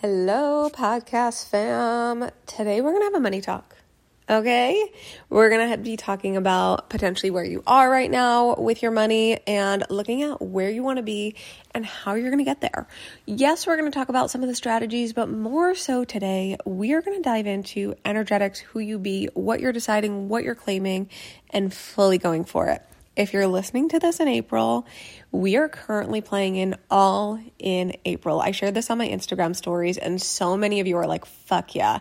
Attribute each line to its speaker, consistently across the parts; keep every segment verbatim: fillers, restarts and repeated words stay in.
Speaker 1: Hello, podcast fam. Today we're going to have a money talk, okay? We're going to be talking about potentially where you are right now with your money and looking at where you want to be and how you're going to get there. Yes, we're going to talk about some of the strategies, but more so today, we are going to dive into energetics, who you be, what you're deciding, what you're claiming, and fully going for it. If you're listening to this in April, we are currently playing in All in April. I shared this on my Instagram stories, and so many of you are like, fuck yeah,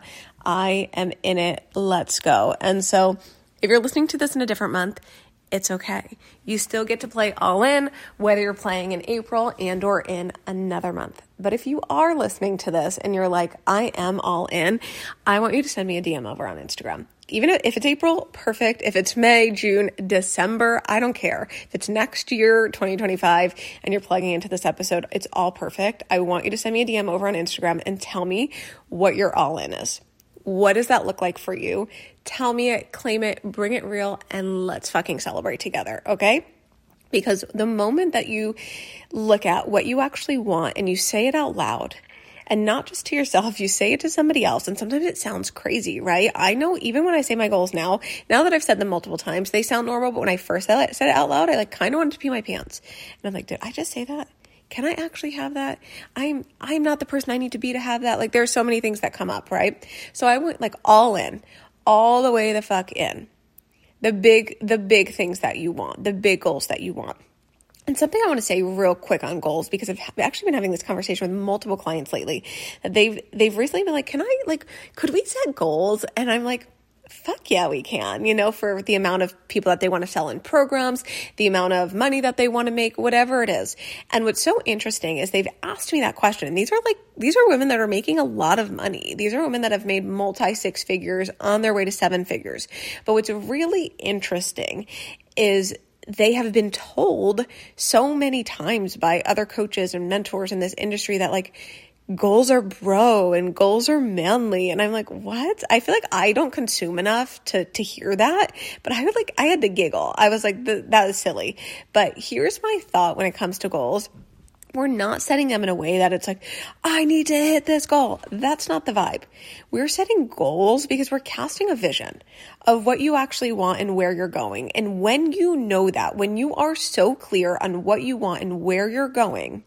Speaker 1: I am in it. Let's go. And so if you're listening to this in a different month, it's okay. You still get to play all in, whether you're playing in April and or in another month. But if you are listening to this and you're like, I am all in, I want you to send me a D M over on Instagram. Even if it's April, perfect. If it's May, June, December, I don't care. If it's next year, twenty twenty-five, and you're plugging into this episode, it's all perfect. I want you to send me a D M over on Instagram and tell me what your all in is. What does that look like for you? Tell me it, claim it, bring it real, and let's fucking celebrate together, okay? Because the moment that you look at what you actually want and you say it out loud, and not just to yourself, you say it to somebody else, and sometimes it sounds crazy, right? I know even when I say my goals now, now that I've said them multiple times, they sound normal, but when I first said it, said it out loud, I like kind of wanted to pee my pants. And I'm like, did I just say that? Can I actually have that? I'm I'm not the person I need to be to have that. Like, there's so many things that come up, right? So I went like all in, all the way the fuck in. The big, the big things that you want, the big goals that you want. And something I want to say real quick on goals, because I've actually been having this conversation with multiple clients lately, that they've they've recently been like, can I, like, could we set goals? And I'm like, fuck yeah, we can, you know, for the amount of people that they want to sell in programs, the amount of money that they want to make, whatever it is. And what's so interesting is they've asked me that question. And these are like, these are women that are making a lot of money. These are women that have made multi six figures on their way to seven figures. But what's really interesting is they have been told so many times by other coaches and mentors in this industry that like, goals are bro and goals are manly. And I'm like, what? I feel like I don't consume enough to, to hear that. But I would like, I had to giggle. I was like, that is silly. But here's my thought when it comes to goals. We're not setting them in a way that it's like, I need to hit this goal. That's not the vibe. We're setting goals because we're casting a vision of what you actually want and where you're going. And when you know that, when you are so clear on what you want and where you're going,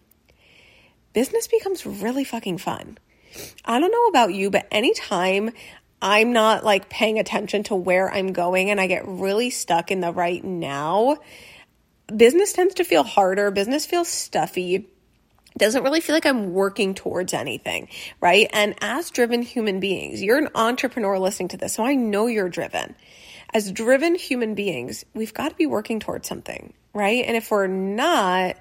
Speaker 1: business becomes really fucking fun. I don't know about you, but anytime I'm not like paying attention to where I'm going and I get really stuck in the right now, business tends to feel harder. Business feels stuffy. Doesn't really feel like I'm working towards anything, right? And as driven human beings, you're an entrepreneur listening to this, so I know you're driven. As driven human beings, we've got to be working towards something, right? And if we're not,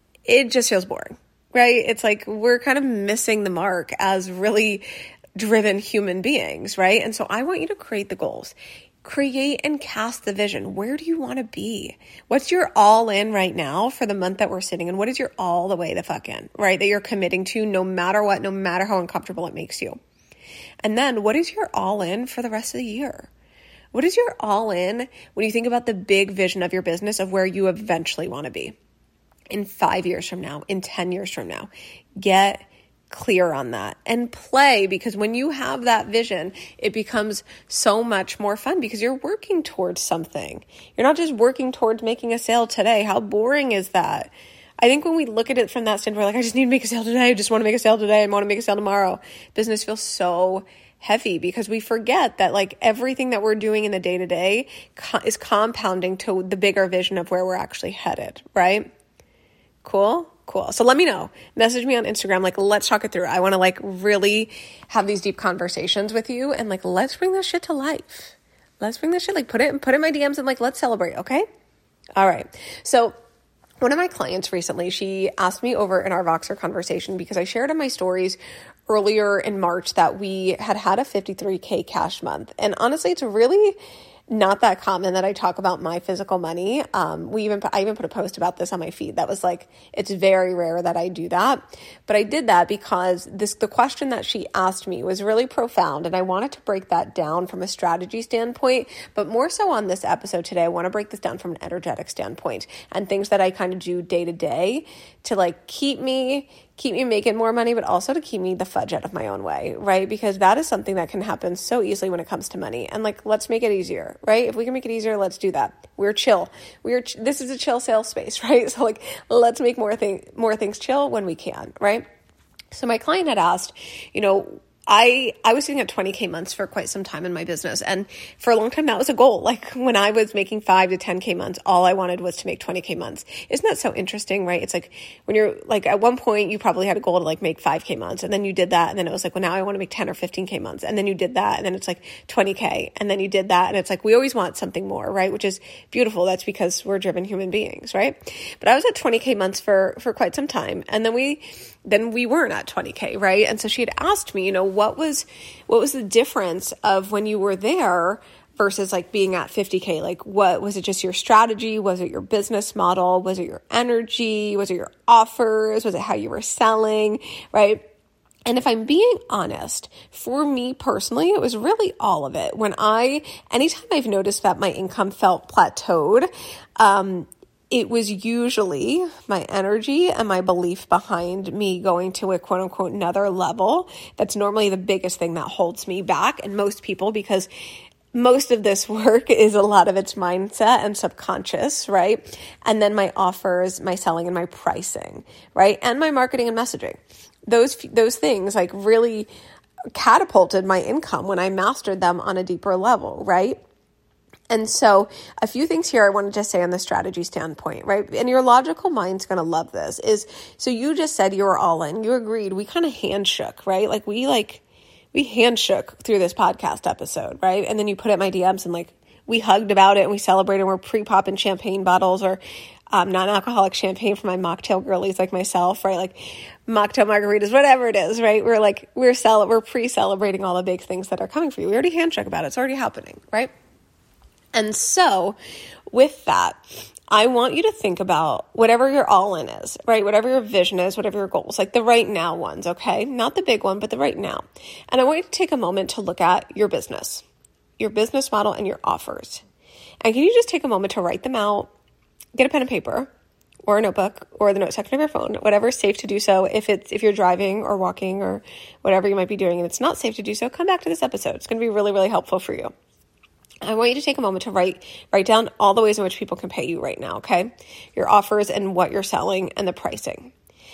Speaker 1: it just feels boring. Right? It's like we're kind of missing the mark as really driven human beings, right? And so I want you to create the goals. Create and cast the vision. Where do you want to be? What's your all in right now for the month that we're sitting in? What is your all the way the fuck in, right? That you're committing to no matter what, no matter how uncomfortable it makes you. And then what is your all in for the rest of the year? What is your all in when you think about the big vision of your business of where you eventually want to be? In five years from now, in ten years from now, get clear on that and play, because when you have that vision, it becomes so much more fun because you're working towards something. You're not just working towards making a sale today. How boring is that? I think when we look at it from that standpoint, like, I just need to make a sale today. I just want to make a sale today. I want to make a sale tomorrow. Business feels so heavy because we forget that like everything that we're doing in the day to day is compounding to the bigger vision of where we're actually headed, right? Cool? Cool. So let me know. Message me on Instagram. Like, let's talk it through. I want to like really have these deep conversations with you and like, let's bring this shit to life. Let's bring this shit, like put it, put it in my D Ms and like, let's celebrate. Okay. All right. So one of my clients recently, she asked me over in our Voxer conversation because I shared in my stories earlier in March that we had had a fifty-three K cash month. And honestly, it's really not that common that I talk about my physical money. Um, we even, I even put a post about this on my feed that was like, it's very rare that I do that. But I did that because this, the question that she asked me was really profound. And I wanted to break that down from a strategy standpoint, but more so on this episode today, I want to break this down from an energetic standpoint and things that I kind of do day to day to like keep me keep me making more money, but also to keep me the fudge out of my own way, right? Because that is something that can happen so easily when it comes to money. And like, let's make it easier, right? If we can make it easier, let's do that. We're chill. We're, ch- this is a chill sales space, right? So like, let's make more thing, more things chill when we can, right? So my client had asked, you know, I, I was sitting at twenty K months for quite some time in my business. And for a long time, that was a goal. Like when I was making five to ten K months, all I wanted was to make twenty K months. Isn't that so interesting, right? It's like when you're like, at one point you probably had a goal to like make five K months, and then you did that. And then it was like, well, now I want to make ten or fifteen K months. And then you did that. And then it's like twenty K. And then you did that. And it's like, we always want something more, right? Which is beautiful. That's because we're driven human beings, right? But I was at twenty K months for, for quite some time. And then we, then we weren't at twenty K, right? And so she had asked me, you know, what was, what was the difference of when you were there versus like being at fifty K? Like, what was it? Just your strategy? Was it your business model? Was it your energy? Was it your offers? Was it how you were selling, right? And if I'm being honest, for me personally, it was really all of it. When I, anytime I've noticed that my income felt plateaued, um, it was usually my energy and my belief behind me going to a quote unquote another level. That's normally the biggest thing that holds me back. And most people, because most of this work is a lot of it's mindset and subconscious, right? And then my offers, my selling, and my pricing, right? And my marketing and messaging. Those, those things like really catapulted my income when I mastered them on a deeper level, right? And so a few things here I wanted to say on the strategy standpoint, right? And your logical mind's going to love this is, so you just said you were all in, you agreed, we kind of handshook, right? Like we like, we handshook through this podcast episode, right? And then you put it in my D Ms and like, we hugged about it and we celebrated and we're pre-popping champagne bottles or um, non-alcoholic champagne for my mocktail girlies like myself, right? Like mocktail margaritas, whatever it is, right? We're like, we're cel- we're pre-celebrating all the big things that are coming for you. We already handshook about it. It's already happening, right? And so with that, I want you to think about whatever your all in is, right? Whatever your vision is, whatever your goals, like the right now ones, okay? Not the big one, but the right now. And I want you to take a moment to look at your business, your business model and your offers. And can you just take a moment to write them out, get a pen and paper or a notebook or the note section of your phone, whatever is safe to do so. If it's, if you're driving or walking or whatever you might be doing and it's not safe to do so, come back to this episode. It's going to be really, really helpful for you. I want you to take a moment to write write down all the ways in which people can pay you right now, okay? Your offers and what you're selling and the pricing.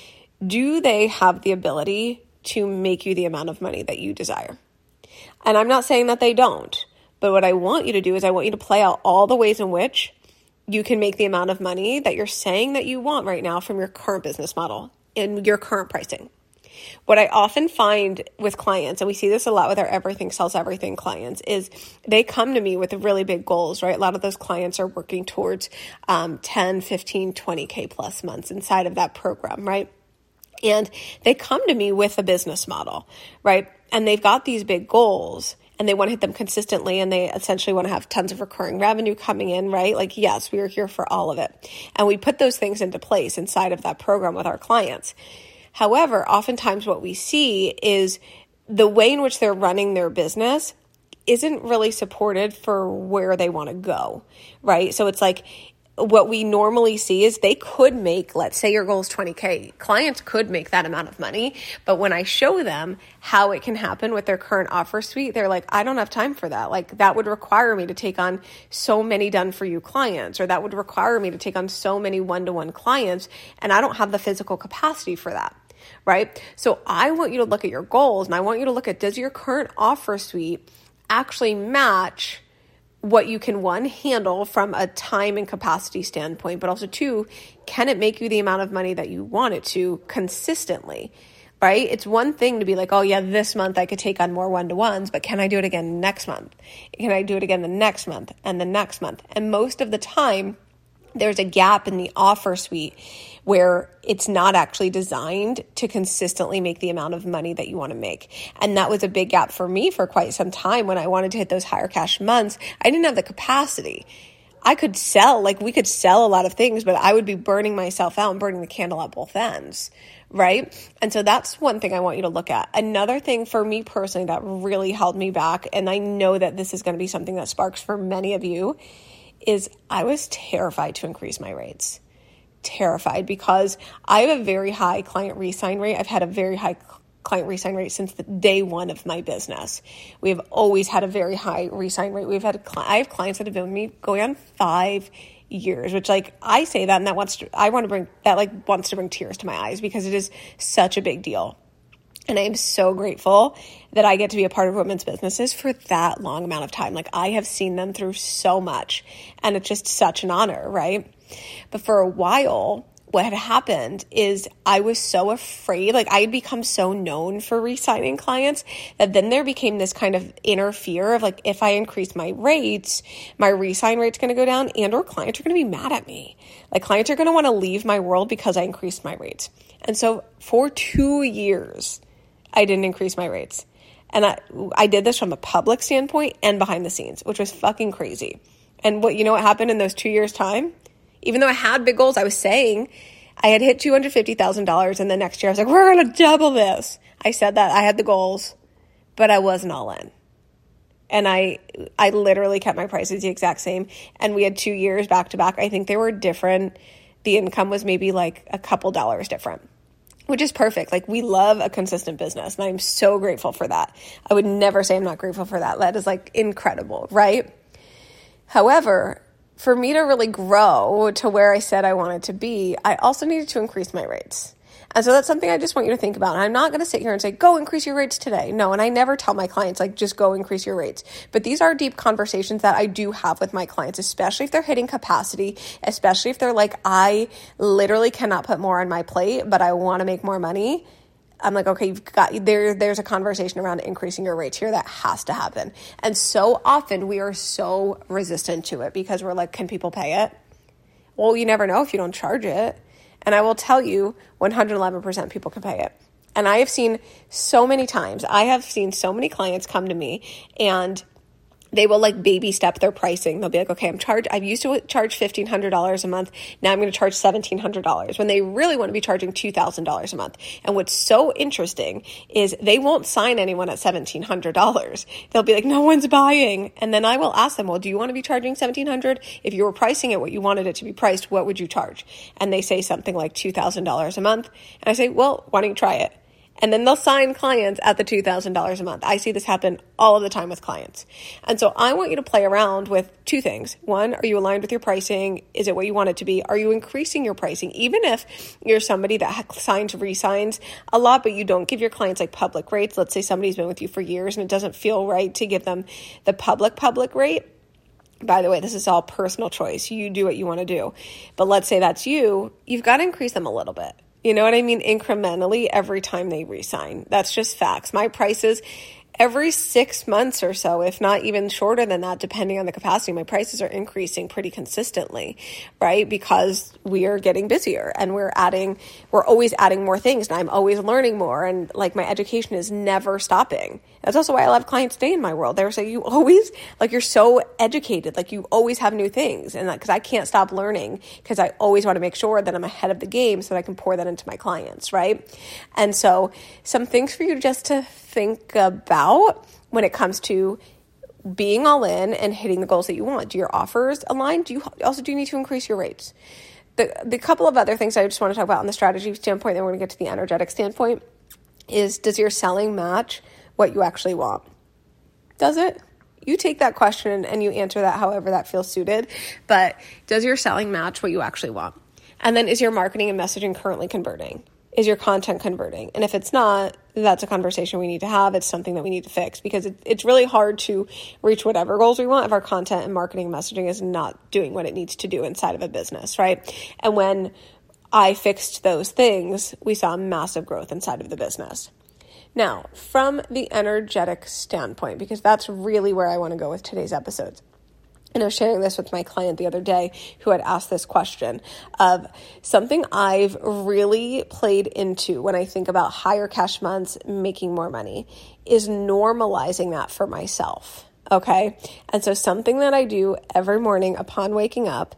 Speaker 1: Do they have the ability to make you the amount of money that you desire? And I'm not saying that they don't, but what I want you to do is I want you to play out all the ways in which you can make the amount of money that you're saying that you want right now from your current business model and your current pricing. What I often find with clients, and we see this a lot with our Everything Sells Everything clients, is they come to me with really big goals, right? A lot of those clients are working towards um, ten, fifteen, twenty K plus months inside of that program, right? And they come to me with a business model, right? And they've got these big goals and they want to hit them consistently and they essentially want to have tons of recurring revenue coming in, right? Like, yes, we are here for all of it. And we put those things into place inside of that program with our clients. However, oftentimes what we see is the way in which they're running their business isn't really supported for where they want to go, right? So it's like what we normally see is they could make, let's say your goal is twenty K. Clients could make that amount of money, but when I show them how it can happen with their current offer suite, they're like, I don't have time for that. Like that would require me to take on so many done for you clients, or that would require me to take on so many one-to-one clients, and I don't have the physical capacity for that. Right? So I want you to look at your goals and I want you to look at, does your current offer suite actually match what you can, one, handle from a time and capacity standpoint, but also two, can it make you the amount of money that you want it to consistently, right? It's one thing to be like, oh yeah, this month I could take on more one-to-ones, but can I do it again next month? Can I do it again the next month and the next month? And most of the time, there's a gap in the offer suite where it's not actually designed to consistently make the amount of money that you want to make. And that was a big gap for me for quite some time when I wanted to hit those higher cash months. I didn't have the capacity. I could sell, like we could sell a lot of things, but I would be burning myself out and burning the candle at both ends, right? And so that's one thing I want you to look at. Another thing for me personally that really held me back, and I know that this is going to be something that sparks for many of you, is I was terrified to increase my rates. terrified because I have a very high client re-sign rate. I've had a very high client re-sign rate since the day one of my business. We have always had a very high re-sign rate. We've had, a, I have clients that have been with me going on five years, which like I say that and that wants to, I want to bring, that like wants to bring tears to my eyes because it is such a big deal. And I am so grateful that I get to be a part of women's businesses for that long amount of time. Like I have seen them through so much and it's just such an honor, right? But for a while, what had happened is I was so afraid, like I had become so known for re-signing clients that then there became this kind of inner fear of like, if I increase my rates, my re-sign rate's going to go down and or clients are going to be mad at me. Like clients are going to want to leave my world because I increased my rates. And so for two years, I didn't increase my rates. And I, I did this from a public standpoint and behind the scenes, which was fucking crazy. And what, you know what happened in those two years' time? Even though I had big goals, I was saying I had hit two hundred fifty thousand dollars and the next year I was like, we're going to double this. I said that. I had the goals, but I wasn't all in. And I I literally kept my prices the exact same. And we had two years back to back. I think they were different. The income was maybe like a couple dollars different, which is perfect. Like we love a consistent business and I'm so grateful for that. I would never say I'm not grateful for that. That is like incredible, right? However, for me to really grow to where I said I wanted to be, I also needed to increase my rates. And so that's something I just want you to think about. And I'm not going to sit here and say, go increase your rates today. No, and I never tell my clients, like, just go increase your rates. But these are deep conversations that I do have with my clients, especially if they're hitting capacity, especially if they're like, I literally cannot put more on my plate, but I want to make more money. I'm like, okay, you've got there. There's a conversation around increasing your rates here that has to happen. And so often we are so resistant to it because we're like, can people pay it? Well, you never know if you don't charge it. And I will tell you, one hundred eleven percent people can pay it. And I have seen so many times, I have seen so many clients come to me and they will like baby step their pricing. They'll be like, okay, I'm charged, I've used to charge fifteen hundred dollars a month. Now I'm going to charge seventeen hundred dollars when they really want to be charging two thousand dollars a month. And what's so interesting is they won't sign anyone at seventeen hundred dollars. They'll be like, no one's buying. And then I will ask them, well, do you want to be charging seventeen hundred dollars? If you were pricing it what you wanted it to be priced, what would you charge? And they say something like two thousand dollars a month. And I say, well, why don't you try it? And then they'll sign clients at the two thousand dollars a month. I see this happen all of the time with clients. And so I want you to play around with two things. One, are you aligned with your pricing? Is it what you want it to be? Are you increasing your pricing? Even if you're somebody that signs, re-signs a lot, but you don't give your clients like public rates. Let's say somebody's been with you for years and it doesn't feel right to give them the public, public rate. By the way, this is all personal choice. You do what you want to do. But let's say that's you. You've got to increase them a little bit. You know what I mean? Incrementally every time they re-sign. That's just facts. My prices every six months or so, if not even shorter than that, depending on the capacity, my prices are increasing pretty consistently, right? Because we are getting busier and we're adding, we're always adding more things and I'm always learning more. And like my education is never stopping. That's also why I love clients stay in my world. They're saying you always, like you're so educated, like you always have new things. And because I can't stop learning because I always want to make sure that I'm ahead of the game so that I can pour that into my clients, right? And so some things for you just to think about when it comes to being all in and hitting the goals that you want. Do your offers align? Do you also do you need to increase your rates? The the couple of other things I just want to talk about on the strategy standpoint, then we're going to get to the energetic standpoint, is does your selling match what you actually want? Does it? You take that question and you answer that however that feels suited, but does your selling match what you actually want? And then is your marketing and messaging currently converting? Is your content converting? And if it's not, that's a conversation we need to have. It's something that we need to fix because it, it's really hard to reach whatever goals we want if our content and marketing and messaging is not doing what it needs to do inside of a business, right? And when I fixed those things, we saw massive growth inside of the business. Now, from the energetic standpoint, because that's really where I want to go with today's episodes. And I was sharing this with my client the other day who had asked this question of something I've really played into when I think about higher cash months, making more money, is normalizing that for myself. Okay. And so something that I do every morning upon waking up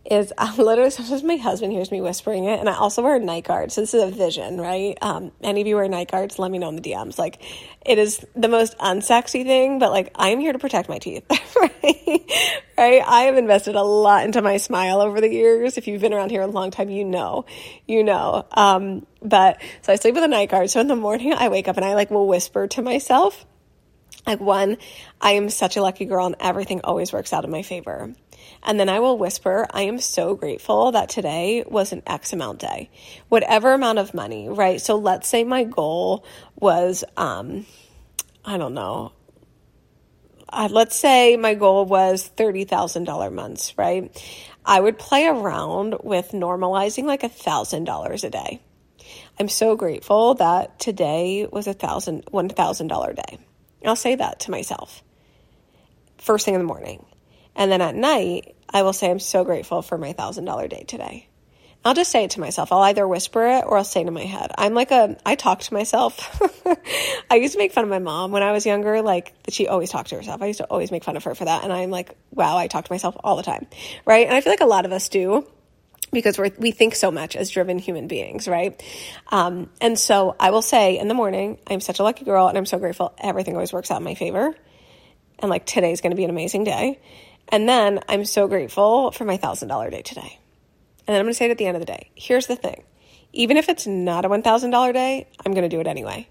Speaker 1: is I literally, sometimes my husband hears me whispering it, and I also wear night guards. So this is a vision, right? Um, any of you wear night guards, let me know in the D Ms. Like, it is the most unsexy thing, but like, I'm here to protect my teeth, right? Right? I have invested a lot into my smile over the years. If you've been around here a long time, you know, you know. Um, but so I sleep with a night guard. So in the morning I wake up and I like will whisper to myself, like, one, I am such a lucky girl and everything always works out in my favor. And then I will whisper, I am so grateful that today was an X amount day, whatever amount of money, right? So let's say my goal was, um, I don't know, uh, let's say my goal was thirty thousand dollars months, right? I would play around with normalizing like one thousand dollars a day. I'm so grateful that today was a thousand, one thousand dollars day. I'll say that to myself first thing in the morning. And then at night, I will say, I'm so grateful for my one thousand dollars day today. I'll just say it to myself. I'll either whisper it or I'll say it in my head. I'm like a, I talk to myself. I used to make fun of my mom when I was younger. Like, she always talked to herself. I used to always make fun of her for that. And I'm like, wow, I talk to myself all the time, right? And I feel like a lot of us do, because we're, we think so much as driven human beings, right? Um, and so I will say in the morning, I'm such a lucky girl and I'm so grateful everything always works out in my favor. And like, today's going to be an amazing day. And then I'm so grateful for my one thousand dollars day today. And then I'm going to say it at the end of the day. Here's the thing. Even if it's not a one thousand dollars day, I'm going to do it anyway.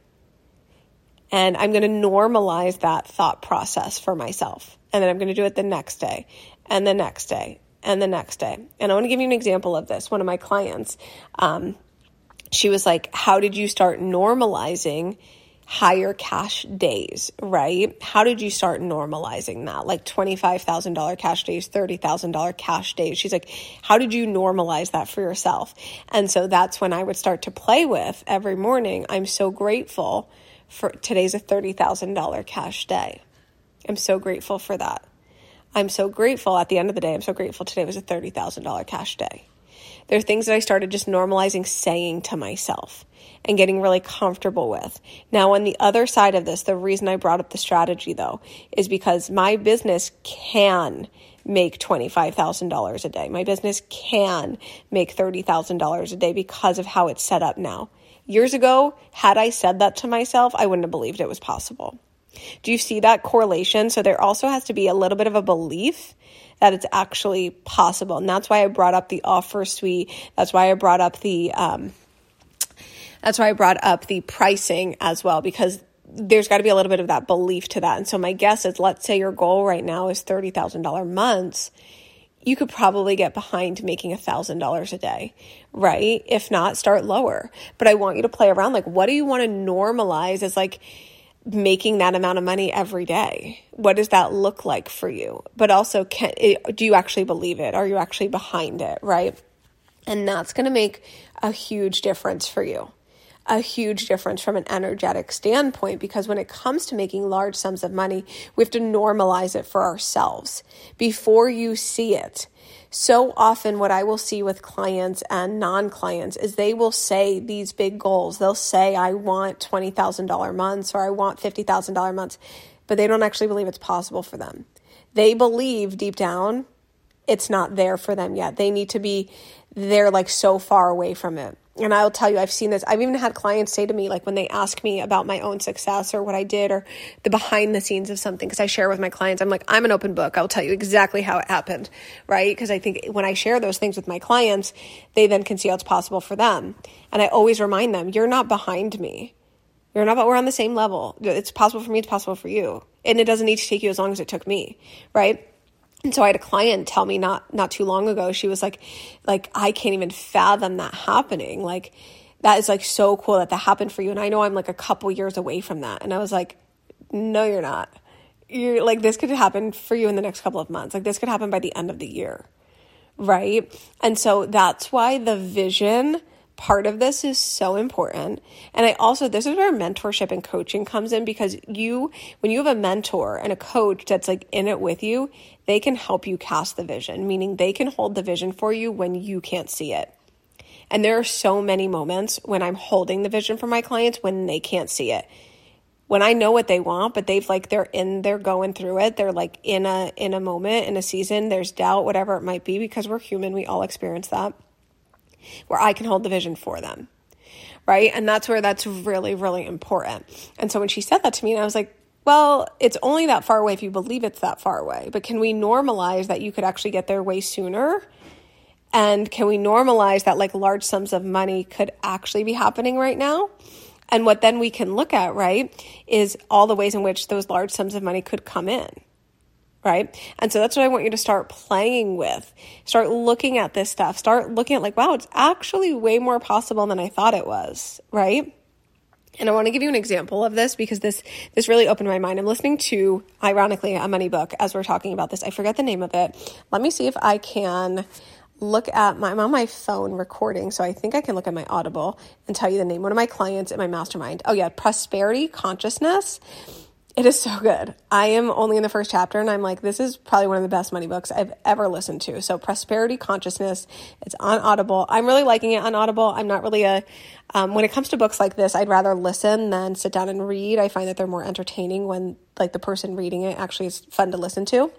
Speaker 1: And I'm going to normalize that thought process for myself. And then I'm going to do it the next day and the next day and the next day. And I want to give you an example of this. One of my clients, um, she was like, how did you start normalizing higher cash days, right? How did you start normalizing that? Like twenty-five thousand dollars cash days, thirty thousand dollars cash days. She's like, how did you normalize that for yourself? And so that's when I would start to play with every morning. I'm so grateful for today's a thirty thousand dollars cash day. I'm so grateful for that. I'm so grateful at the end of the day. I'm so grateful today was a thirty thousand dollars cash day. There are things that I started just normalizing saying to myself and getting really comfortable with. Now, on the other side of this, the reason I brought up the strategy, though, is because my business can make twenty-five thousand dollars a day. My business can make thirty thousand dollars a day because of how it's set up now. Years ago, had I said that to myself, I wouldn't have believed it was possible. Do you see that correlation? So there also has to be a little bit of a belief that it's actually possible. And that's why I brought up the offer suite. That's why I brought up the, um, that's why I brought up the pricing as well, because there's got to be a little bit of that belief to that. And so my guess is, let's say your goal right now is thirty thousand dollars months. You could probably get behind making one thousand dollars a day, right? If not, start lower. But I want you to play around. Like, what do you want to normalize as like making that amount of money every day? What does that look like for you? But also, can, do you actually believe it? Are you actually behind it, right? And that's going to make a huge difference for you. A huge difference from an energetic standpoint, because when it comes to making large sums of money, we have to normalize it for ourselves before you see it. So often what I will see with clients and non-clients is they will say these big goals. They'll say, I want twenty thousand dollars months, or I want fifty thousand dollars months, but they don't actually believe it's possible for them. They believe deep down it's not there for them yet. They need to be there, like so far away from it. And I'll tell you, I've seen this. I've even had clients say to me, like when they ask me about my own success or what I did or the behind the scenes of something, because I share with my clients, I'm like, I'm an open book. I'll tell you exactly how it happened, right? Because I think when I share those things with my clients, they then can see how it's possible for them. And I always remind them, you're not behind me. You're not, but we're on the same level. It's possible for me. It's possible for you. And it doesn't need to take you as long as it took me, right? And so I had a client tell me not not too long ago, she was like, like, I can't even fathom that happening. Like, that is like so cool that that happened for you. And I know I'm like a couple years away from that. And I was like, no, you're not. You're like, this could happen for you in the next couple of months. Like, this could happen by the end of the year, right? And so that's why the vision part of this is so important. And I also, this is where mentorship and coaching comes in, because you, when you have a mentor and a coach that's like in it with you, they can help you cast the vision, meaning they can hold the vision for you when you can't see it. And there are so many moments when I'm holding the vision for my clients when they can't see it. when I know what they want, but they've like, they're in, they're going through it. They're like in a, in a moment, in a season, there's doubt, whatever it might be, because we're human. We all experience that, where I can hold the vision for them. Right. And that's where that's really, really important. And so when she said that to me, and I was like, well, it's only that far away if you believe it's that far away, but can we normalize that you could actually get there way sooner? And can we normalize that like large sums of money could actually be happening right now? And what then we can look at, right, is all the ways in which those large sums of money could come in, right? And so that's what I want you to start playing with. Start looking at this stuff. Start looking at like, wow, it's actually way more possible than I thought it was, right? And I want to give you an example of this because this this really opened my mind. I'm listening to, ironically, a money book as we're talking about this. I forget the name of it. Let me see if I can look at my, I'm on my phone recording, so I think I can look at my Audible and tell you the name. One of my clients in my mastermind. Oh yeah, Prosperity Consciousness. It is so good. I am only in the first chapter and I'm like, this is probably one of the best money books I've ever listened to. So Prosperity Consciousness, it's on Audible. I'm really liking it on Audible. I'm not really a, um, when it comes to books like this, I'd rather listen than sit down and read. I find that they're more entertaining when like the person reading it actually is fun to listen to.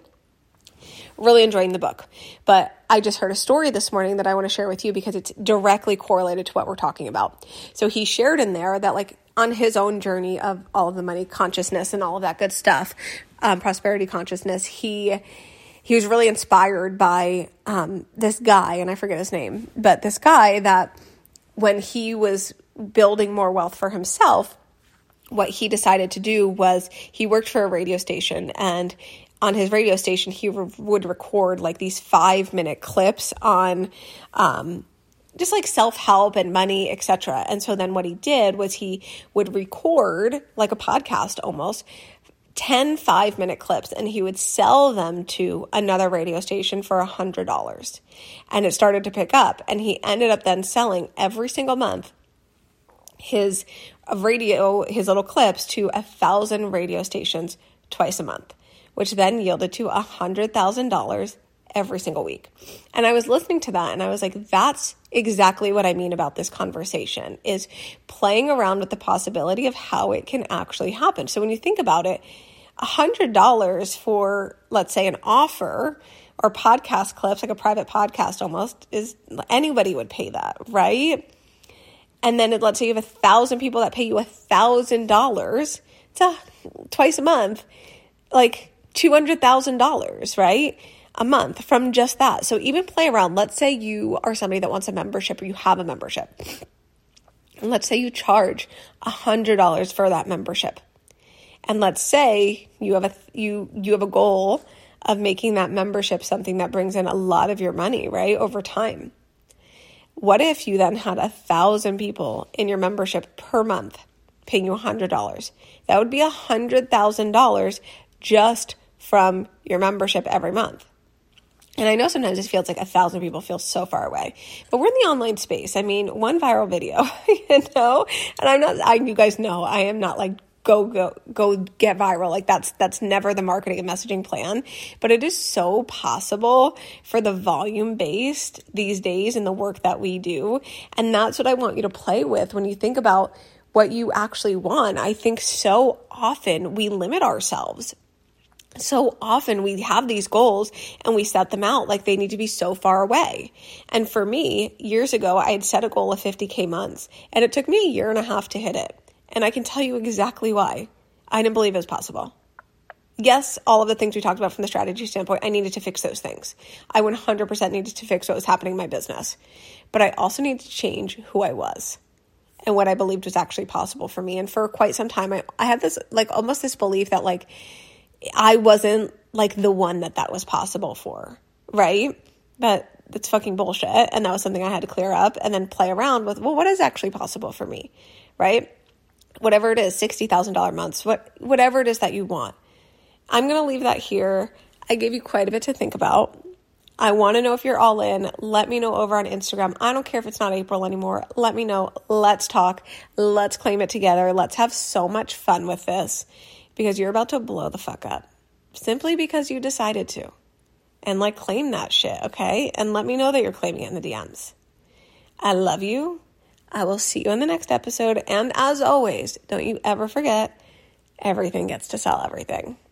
Speaker 1: Really enjoying the book. But I just heard a story this morning that I want to share with you because it's directly correlated to what we're talking about. So he shared in there that like on his own journey of all of the money consciousness and all of that good stuff, um, prosperity consciousness, he he was really inspired by um, this guy, and I forget his name, but this guy that when he was building more wealth for himself, what he decided to do was he worked for a radio station, and on his radio station, he re- would record like these five minute clips on um, just like self-help and money, et cetera. And so then what he did was he would record like a podcast almost, ten five minute clips, and he would sell them to another radio station for one hundred dollars. And it started to pick up, and he ended up then selling every single month his radio, his little clips to a thousand radio stations twice a month, which then yielded to one hundred thousand dollars every single week. And I was listening to that and I was like, that's exactly what I mean about this conversation, is playing around with the possibility of how it can actually happen. So when you think about it, one hundred dollars for, let's say, an offer or podcast clips, like a private podcast almost, is anybody would pay that, right? And then let's say you have a thousand people that pay you one thousand dollars, it's a, twice a month, like two hundred thousand dollars, right? A month from just that. So even play around. Let's say you are somebody that wants a membership or you have a membership. And let's say you charge one hundred dollars for that membership. And let's say you have a you you have a goal of making that membership something that brings in a lot of your money, right, over time. What if you then had a thousand people in your membership per month paying you one hundred dollars? That would be one hundred thousand dollars just from your membership every month. And I know sometimes it feels like a thousand people feel so far away, but we're in the online space. I mean, one viral video, you know, and I'm not, I, you guys know, I am not like, go, go, go get viral. Like that's, that's never the marketing and messaging plan, but it is so possible for the volume based these days in the work that we do. And that's what I want you to play with when you think about what you actually want. I think so often we limit ourselves. So often we have these goals and we set them out like they need to be so far away. And for me, years ago, I had set a goal of fifty K months, and it took me a year and a half to hit it. And I can tell you exactly why. I didn't believe it was possible. Yes, all of the things we talked about from the strategy standpoint, I needed to fix those things. I one hundred percent needed to fix what was happening in my business. But I also needed to change who I was and what I believed was actually possible for me. And for quite some time, I, I had this, like, almost this belief that, like, I wasn't like the one that that was possible for, right? But that's fucking bullshit. And that was something I had to clear up and then play around with, well, what is actually possible for me, right? Whatever it is, sixty thousand dollars months, what, whatever it is that you want. I'm going to leave that here. I gave you quite a bit to think about. I want to know if you're all in. Let me know over on Instagram. I don't care if it's not April anymore. Let me know. Let's talk. Let's claim it together. Let's have so much fun with this. Because you're about to blow the fuck up simply because you decided to. And like claim that shit, okay? And let me know that you're claiming it in the D Ms. I love you. I will see you in the next episode. And as always, don't you ever forget, everything gets to sell everything.